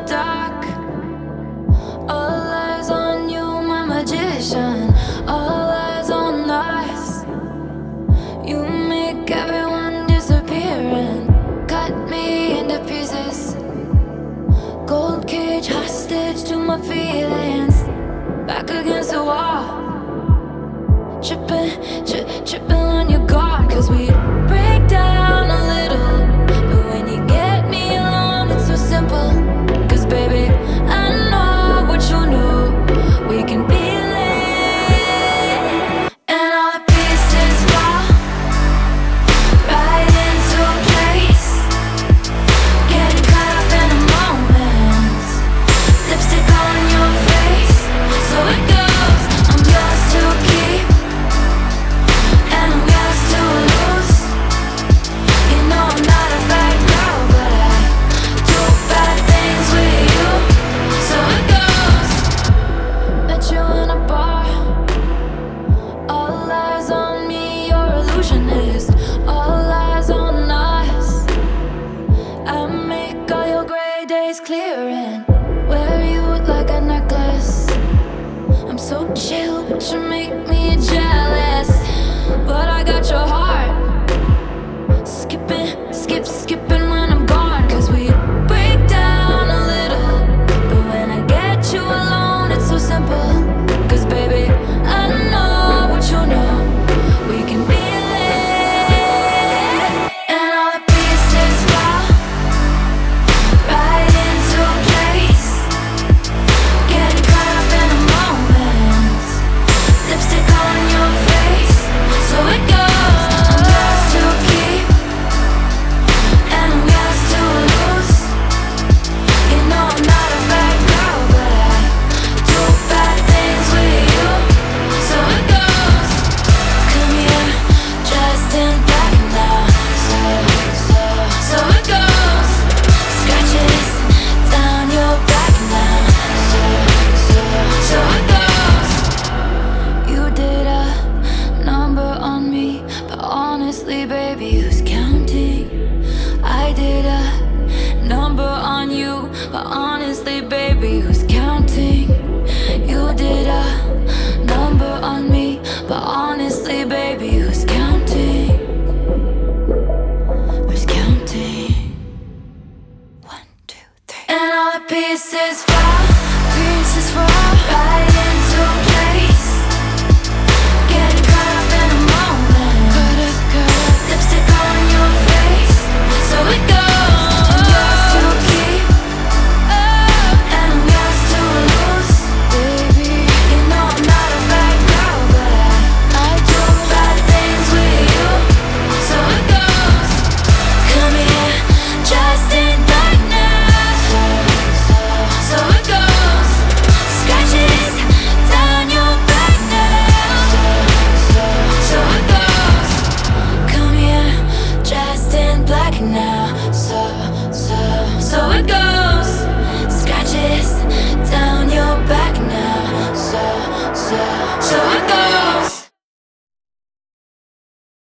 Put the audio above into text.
dark. All eyes on you, my magician. All eyes on us. You make everyone disappear and cut me into pieces. Gold cage hostage to my feelings. Back against the wall. Tripping on your guard. Cause we break down a little. But when you get me alone, it's so simple. Cause baby, I know what you know. We can feel it. And all the pieces fall right into place. Getting caught up in a moment. Lipstick on your face. So it goes, I'm yours to keep, and I'm yours to lose. You know I'm not a bad girl, but I do bad things with you. So it goes. Met you in a bar. All eyes on me, you're illusionist. All eyes on us. I make all your gray days clear and wear you like a necklace. I'm so chill, but you make me jealous. But I got your heart. Skipping when I'm gone. Cause we break down a little. But when I get you alone, it's so simple. Cause baby, I know what you know. We can feel it. And all the pieces fall right into place. Getting caught up in a moment. Lipstick on your face. So it goes. I'm yours to keep, and I'm yours to lose. You know I'm not a bad girl, but I do bad things with you. So it goes. Come here, dressed in black now. So it goes. Scratches down your back now. So it goes. You did a number on me, but honestly, baby, who's counting? I did a number on you, but honestly, baby, who's counting? You did a number on me, but honestly, baby, who's counting? Who's counting? 1, 2, 3. And all the pieces fall right into place. Getting caught up in a moment. Lipstick on your face. So it goes. I'm yours to keep, and I'm yours to lose. Baby, you know I'm not a bad girl, but I do bad things with you. So it goes. Come here, just in black now. So it goes. Scratches down your back now. So it goes. Come here, dressed in black now. So it goes.